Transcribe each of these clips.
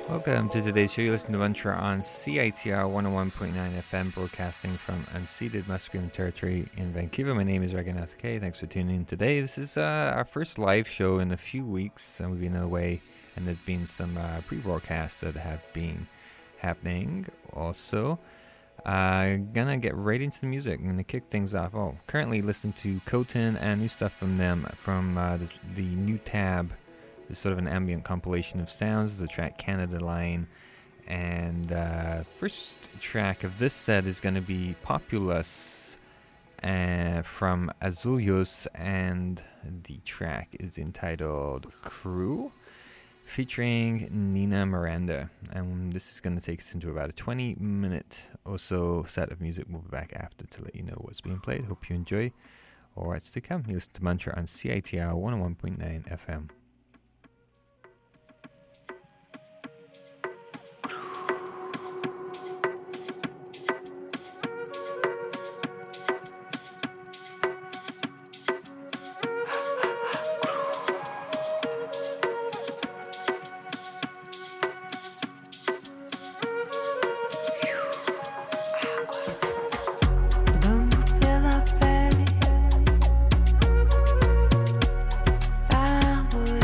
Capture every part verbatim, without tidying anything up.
Welcome to today's show. You listen to Mantra on C I T R one oh one point nine F M, broadcasting from unceded Musqueam territory in Vancouver. My name is Raghunath K. Thanks for tuning in today. This is uh, our first live show in a few weeks, and we've been away, and there's been some uh, pre-broadcasts that have been happening also. Uh, gonna get right into the music. I'm gonna kick things off. Oh, currently listening to Coton and new stuff from them from uh, the, the new tab. It's sort of an ambient compilation of sounds. The track Canada Line, and uh, first track of this set is going to be Populous uh, from Azulios, and the track is entitled Crew, featuring Nina Miranda. And this is going to take us into about a twenty minute or so set of music. We'll be back after to let you know what's being played. Hope you enjoy. Or what's to come. You listen to Mantra on C I T R one oh one point nine F M. Árvore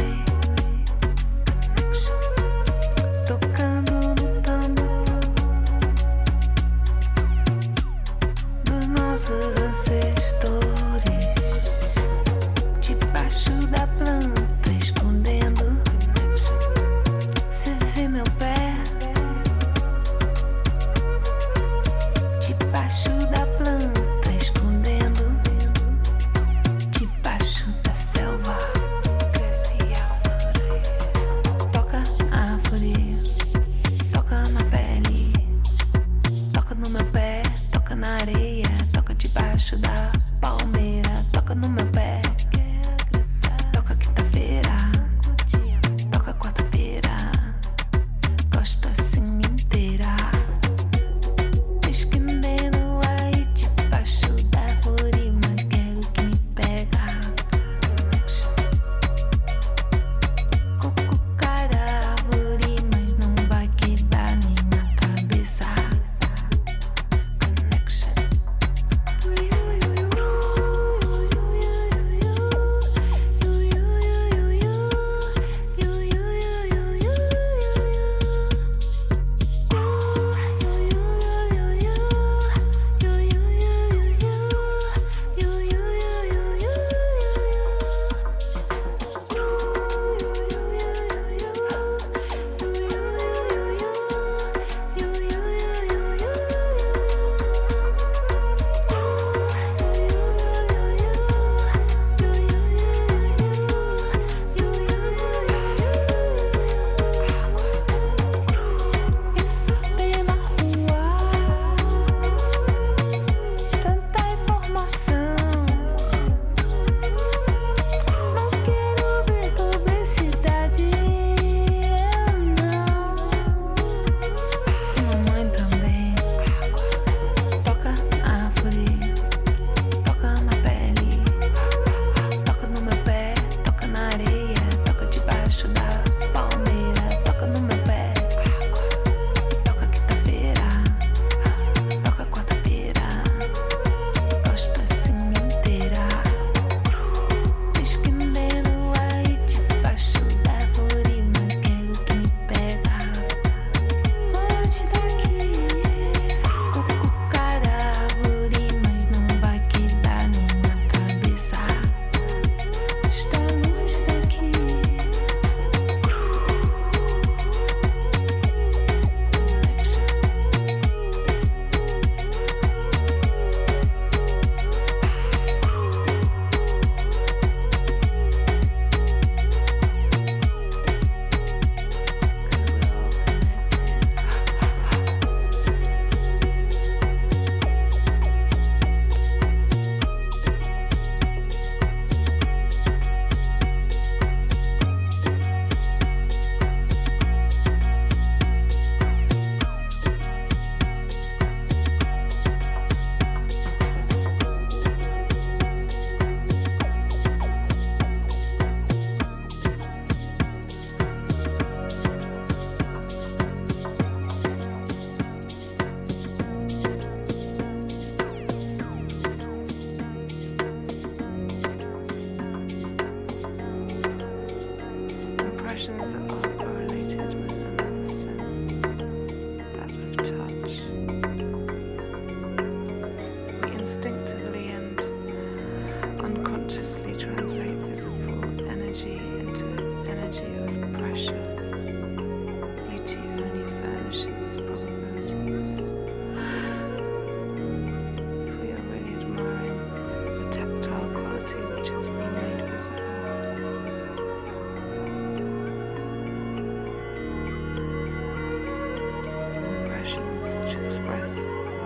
Stars.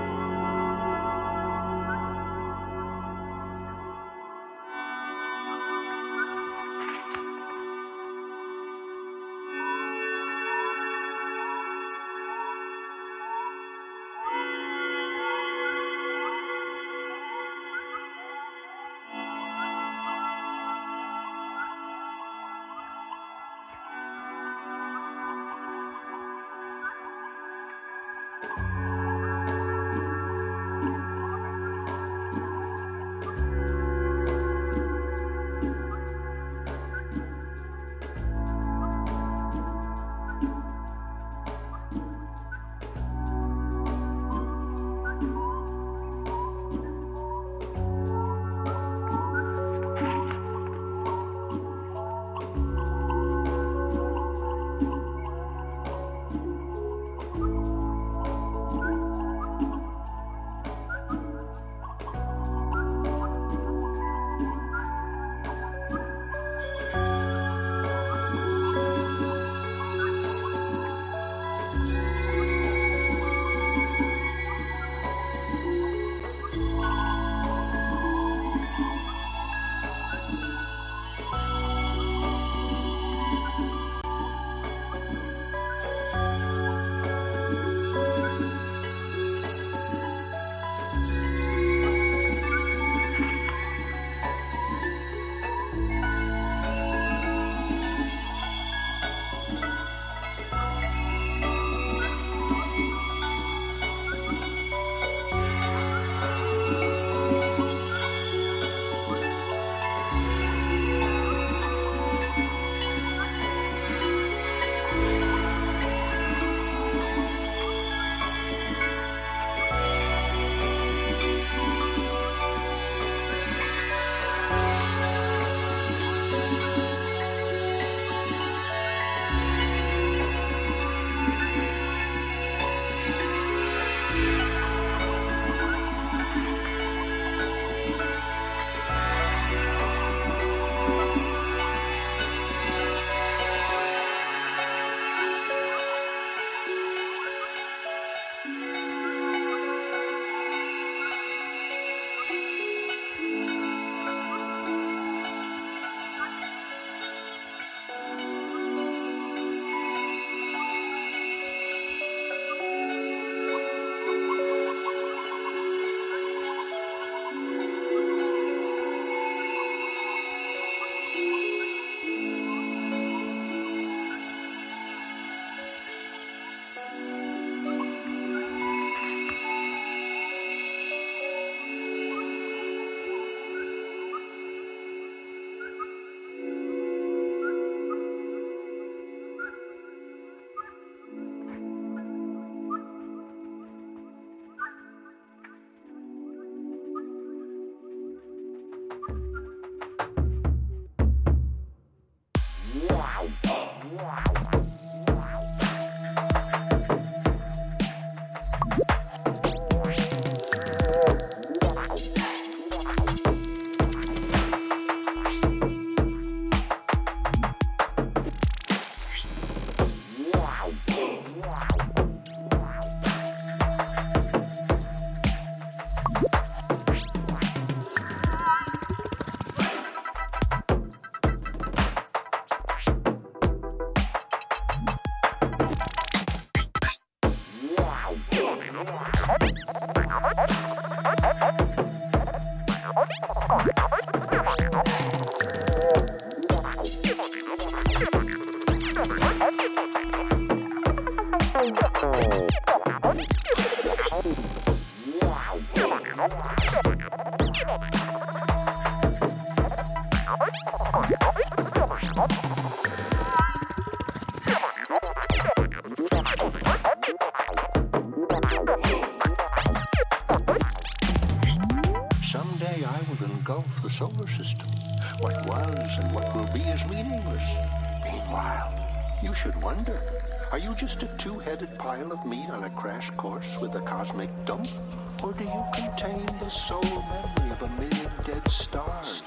Pile of meat on a crash course with a cosmic dump? Or do you contain the soul memory of a million dead stars?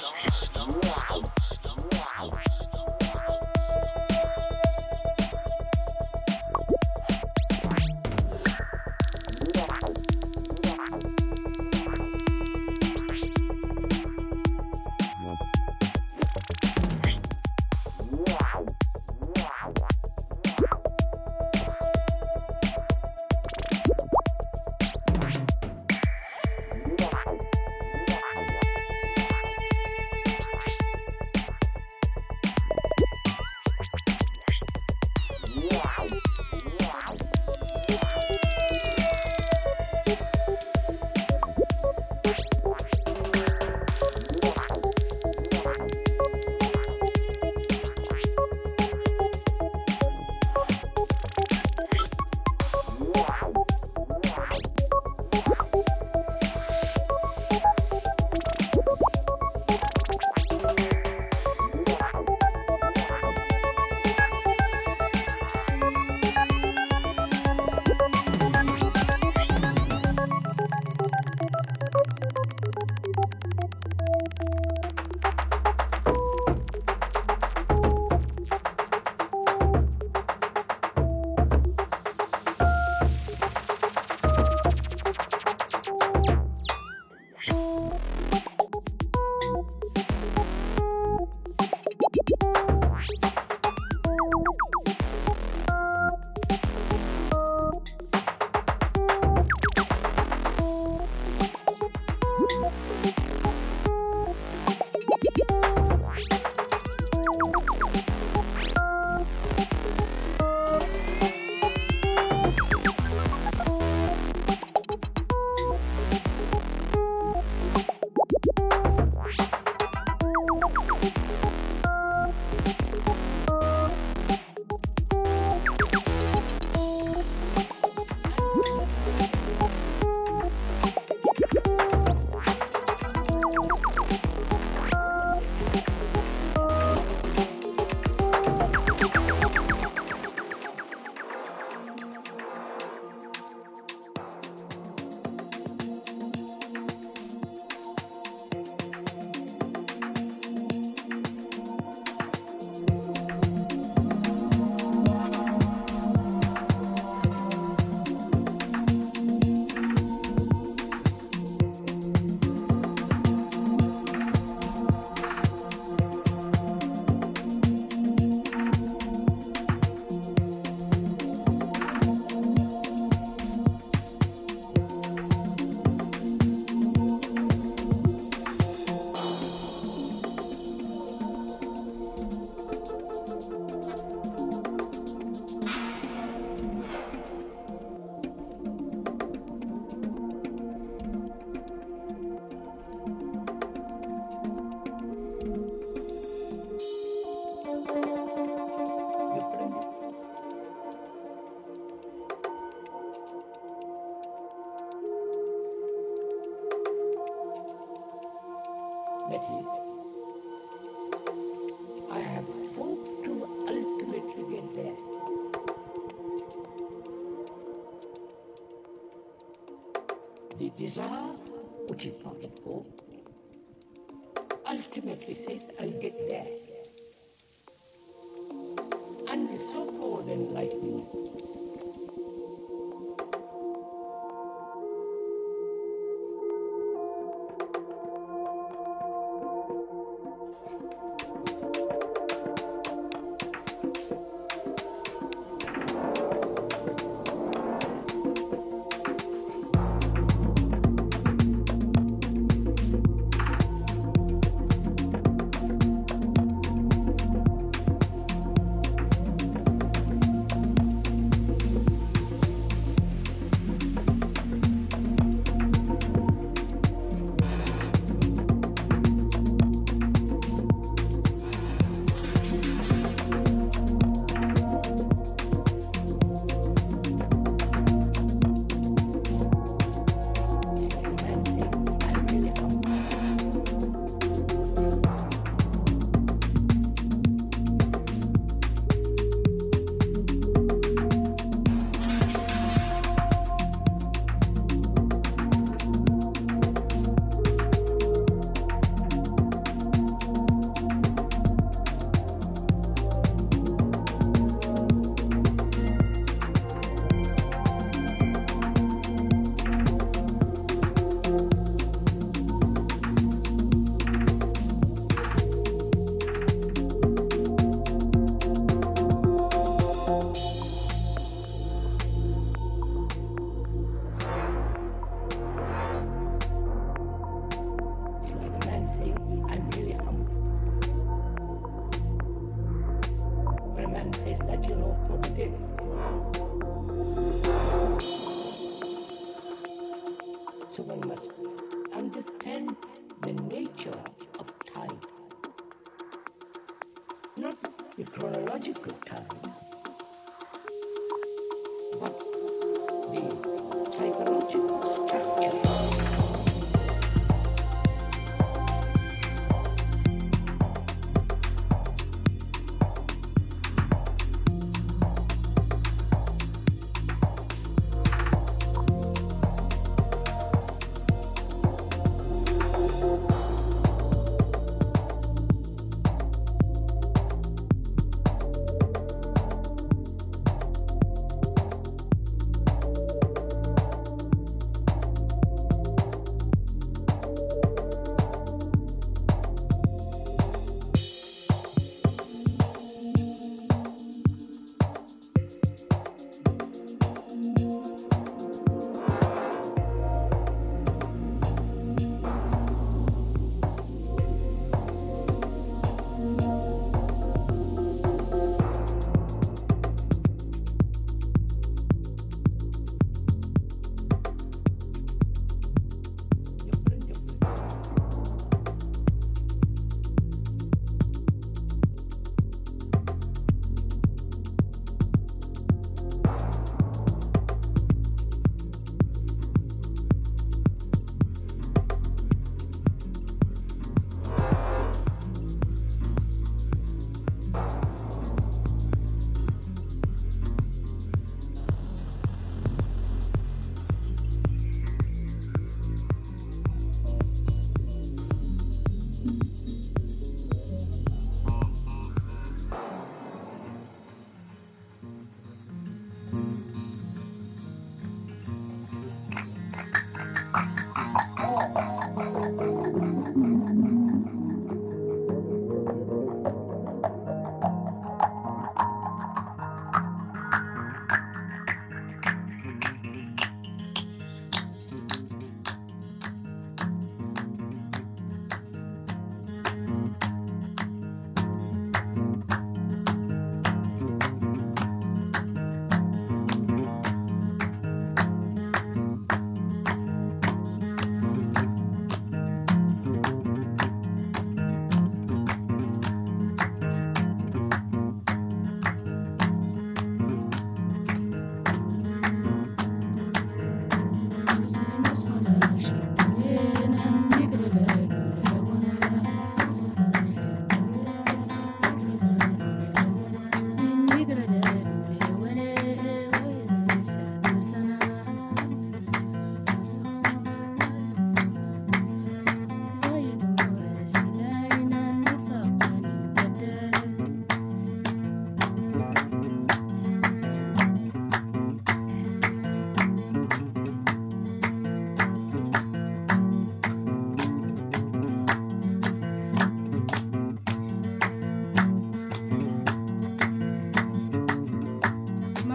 That is, I have hoped to ultimately get there. The desire, which is part of hope, ultimately says I'll get there. And the so-called enlightenment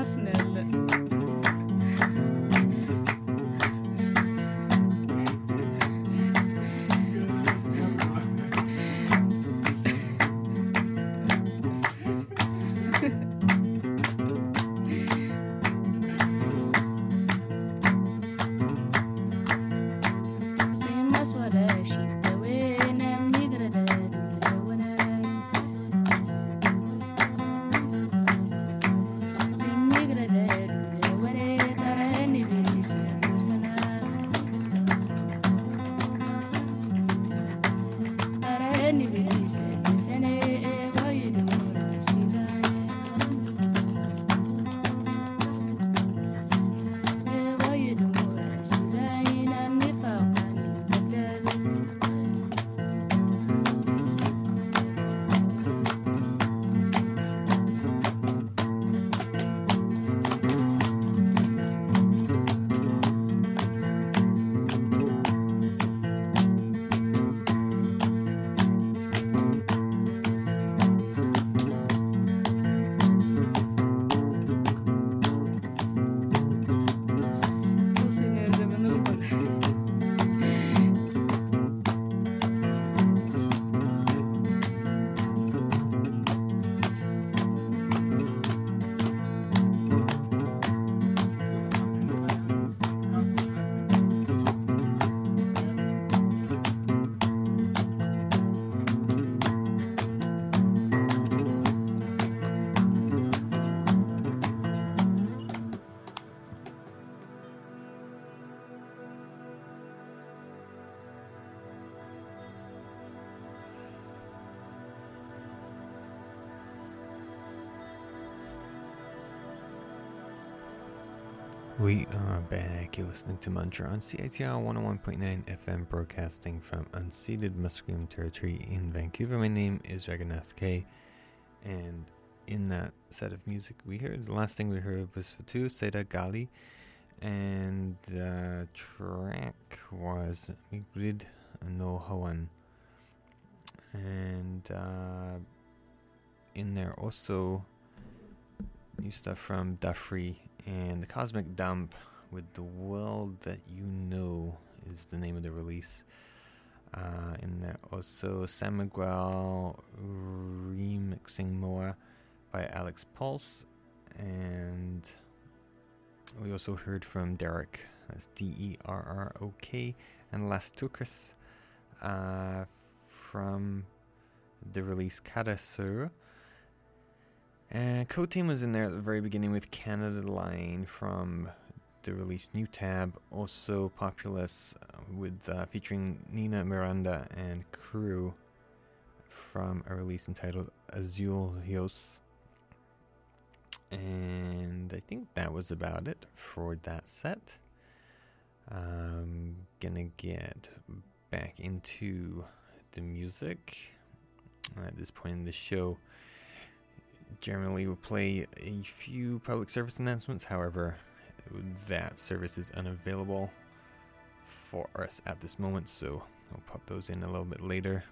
We are back. You're listening to Mantra on C I T R one oh one point nine F M, broadcasting from unceded Musqueam territory in Vancouver. My name is Raghunath K, and in that set of music we heard, the last thing we heard was Fatu Seda Gali, and the track was Migrid No Hawan. And uh, in there also new stuff from Duffrey, and The Cosmic Dump with The World That You Know is the name of the release. Uh, in there also San Miguel remixing Moa by Alex Pulse, and we also heard from Derek, that's D E R R O K, and Las Tucras uh, from the release Cadasur. And Co-Team was in there at the very beginning with Canada Line from the release New Tab. Also Populous uh, with uh, featuring Nina Miranda and Crew from a release entitled Azul Rios. And I think that was about it for that set. I'm gonna get back into the music at this point in the show. Generally we'll play a few public service announcements, however that service is unavailable for us at this moment, so I'll pop those in a little bit later.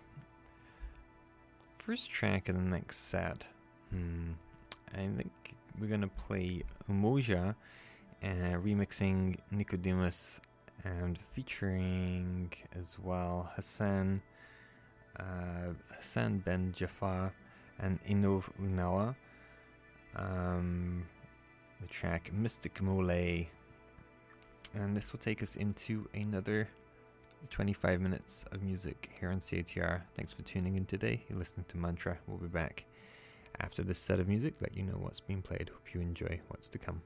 First track of the next set, hmm, I think we're gonna play Umoja, uh, remixing Nicodemus and featuring as well Hassan uh, Hassan Ben Jafar and Inov Unawa. Um, the track Mystic Mole, and this will take us into another twenty-five minutes of music here on C A T R. Thanks for tuning in today. You're listening to Mantra. We'll be back after this set of music, let you know what's being played. Hope you enjoy what's to come.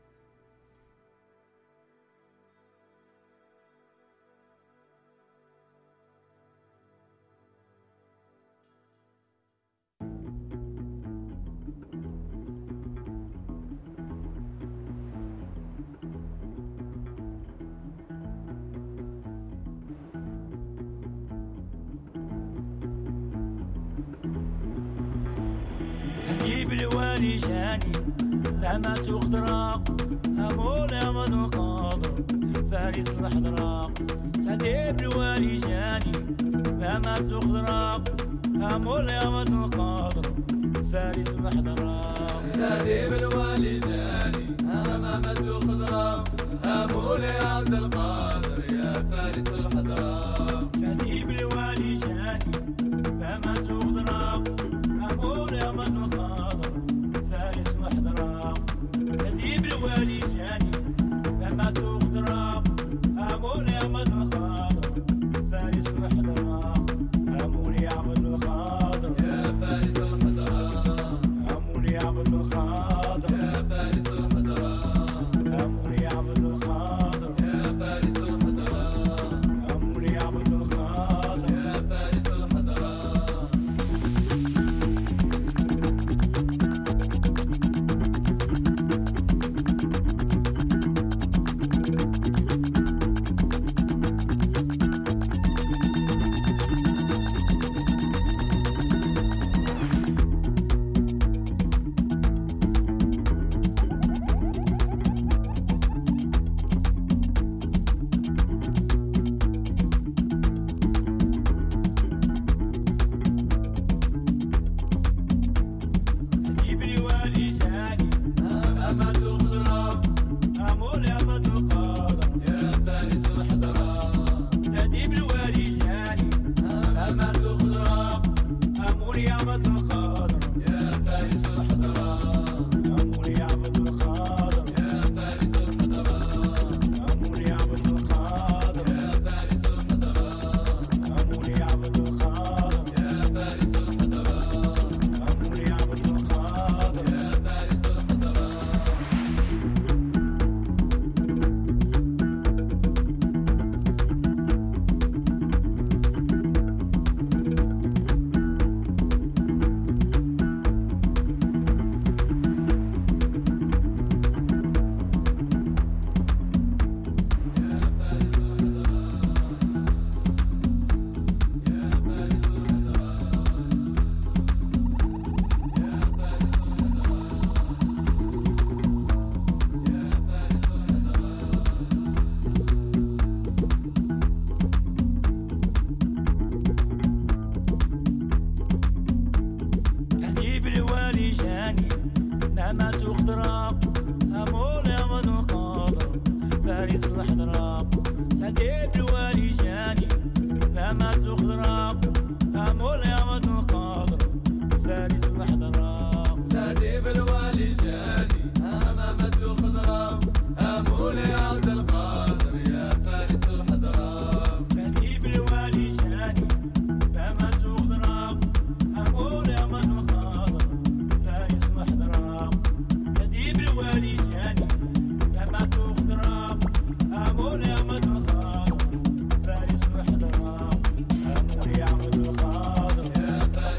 بالوالي جاني لما تخضرا أمول أمد القاضر فارس الحضرا سعدي بالوالي جاني لما تخضرا أمول أمد القاضر فارس الحضرا سعدي بالوالي جاني فارس الحضرة سعدي بالوالي جاني فما تخضرة أمول يا مد القادر فارس الحضرة سعدي بالوالي جاني أمام تخضرة أمول يا عبد القادر يا فارس الحضرة سعدي بالوالي جاني فما تخضرة أمول يا مد القادر فارس الحضرة سعدي بالوالي جاني فما تخضرة أمول يا مد القادر فارس الحضرة أمول يا عبد القادر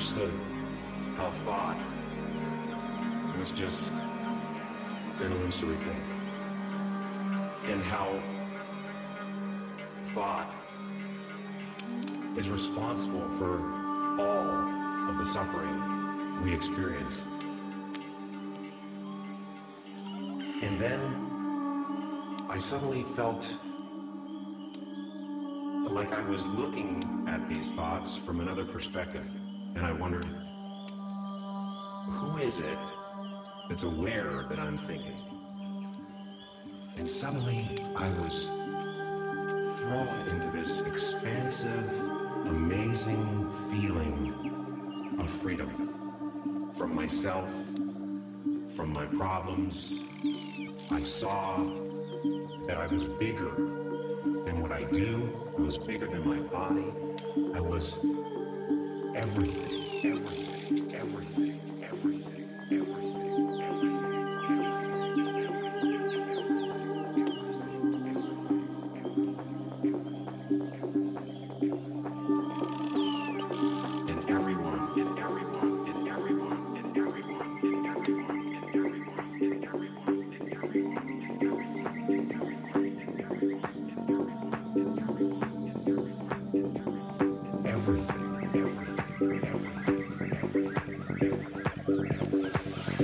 understood how thought was just an illusory thing, and how thought is responsible for all of the suffering we experience. And then I suddenly felt like I was looking at these thoughts from another perspective, and I wondered, who is it that's aware that I'm thinking? And suddenly I was thrown into this expansive, amazing feeling of freedom from myself, from my problems. I saw that I was bigger than what I do. I was bigger than my body. I was everything, everything, everything, everything, everything, and everyone, and everyone, and everyone, and everyone, and everyone, and everyone, and everyone, and everyone, everything, everything, everything, everything, everything.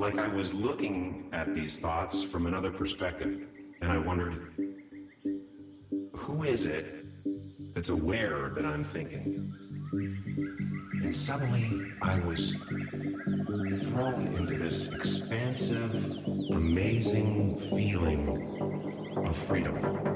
like I was looking at these thoughts from another perspective, and I wondered, who is it that's aware that I'm thinking? And suddenly I was thrown into this expansive, amazing feeling of freedom.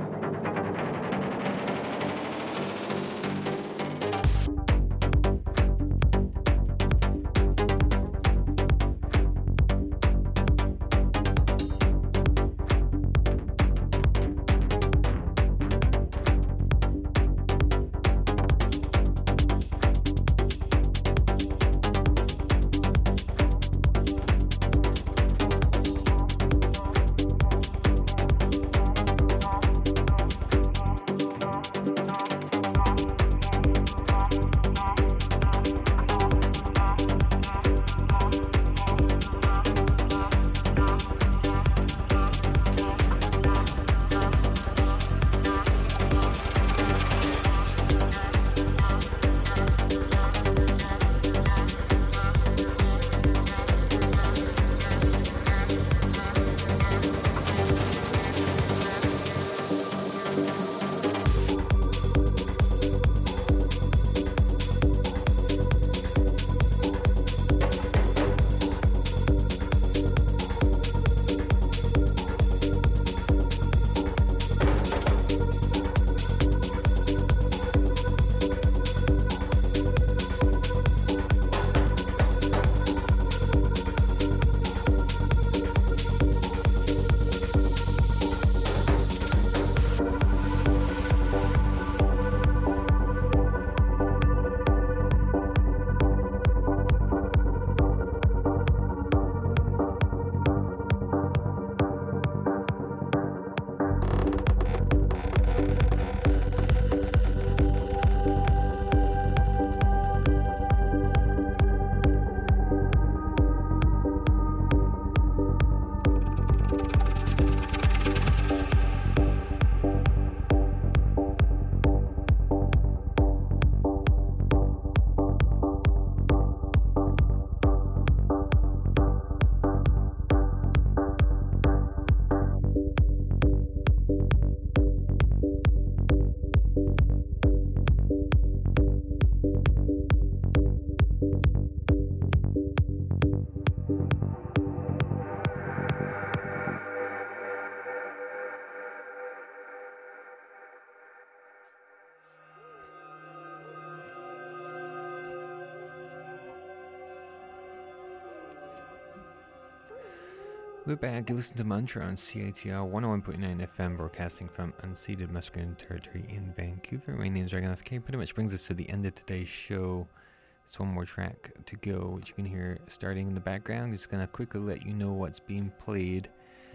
We're back. You listen to Mantra on C I T R one oh one point nine F M, broadcasting from unceded Musqueam territory in Vancouver. My name is Raghunath K. Pretty much brings us to the end of today's show. There's one more track to go, which you can hear starting in the background. Just gonna quickly let you know what's being played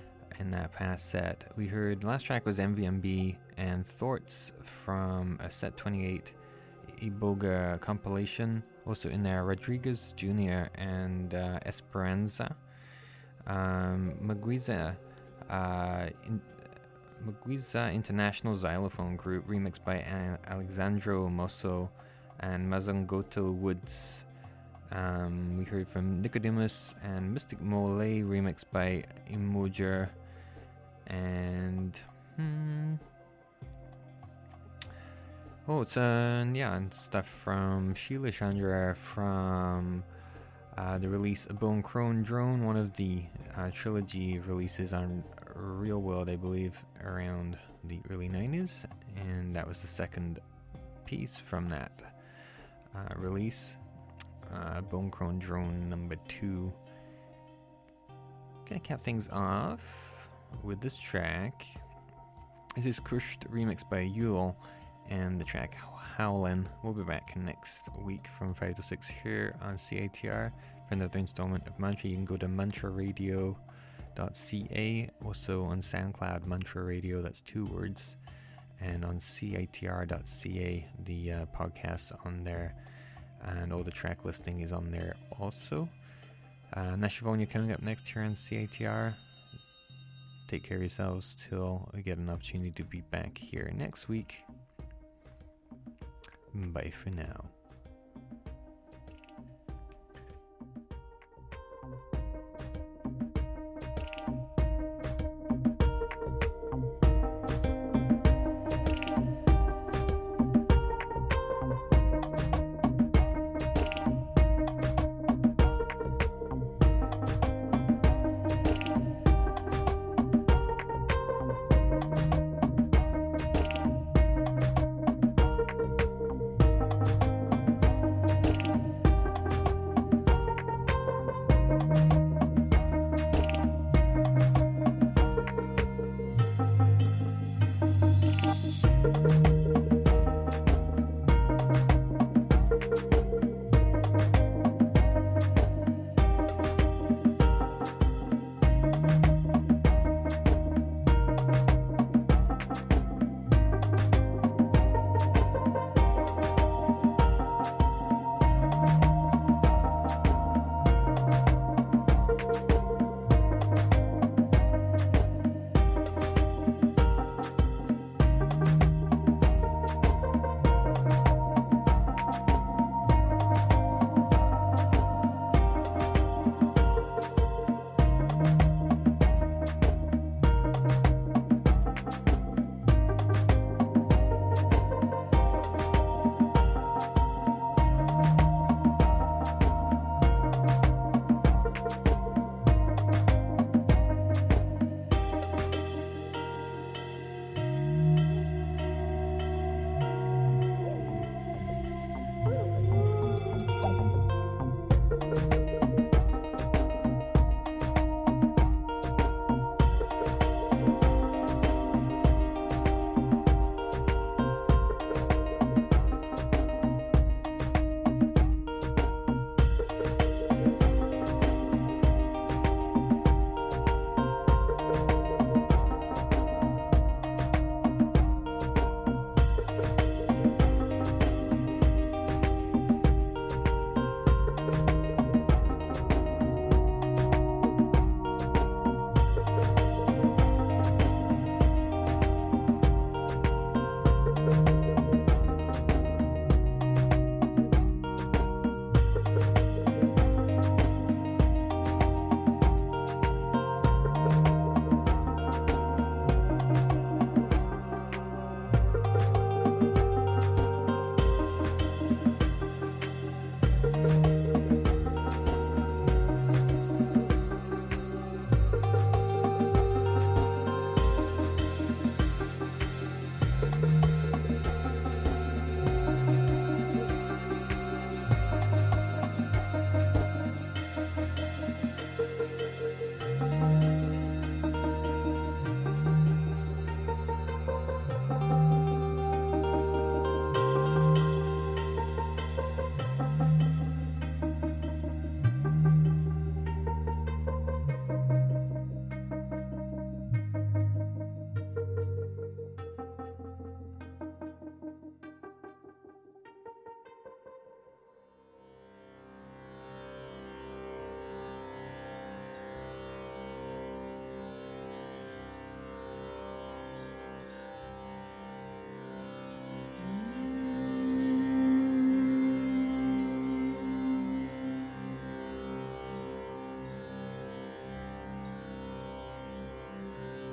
in that past set. We heard the last track was M V M B and Thoughts from a Set twenty-eight Iboga compilation. Also in there, Rodriguez Junior and uh, Esperanza. Um, Maguiza, uh, in, Maguiza International Xylophone Group, remixed by uh, Alexandro Mosso and Mazangoto Woods. Um, we heard from Nicodemus and Mystic Mole, remixed by Imoger. And hmm, oh, it's uh, yeah, and stuff from Sheila Chandra from Uh, the release of Bone Crone Drone, one of the uh, trilogy releases on Real World, I believe, around the early nineties, and that was the second piece from that uh, release. Uh, Bone Crone Drone number two. Gonna cap things off with this track. This is Crushed, remixed by Yule, and the track Howlin'. We'll be back next week from five to six here on C I T R for another installment of Mantra. You can go to mantra radio dot c a, also on SoundCloud, Mantra Radio, that's two words, and on C I T R dot c a, the uh, podcast's on there, and all the track listing is on there also. Uh, Nashavonia coming up next here on C I T R. Take care of yourselves till we get an opportunity to be back here next week. Bye for now.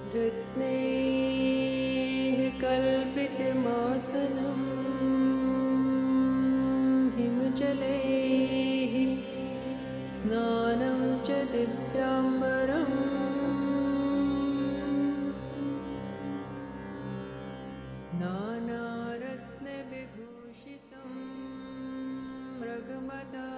रत्नैः कल्पितमासनं हिमजलैः स्नानं च दिव्याम्बरम् नानारत्नविभूषितं मृगमदा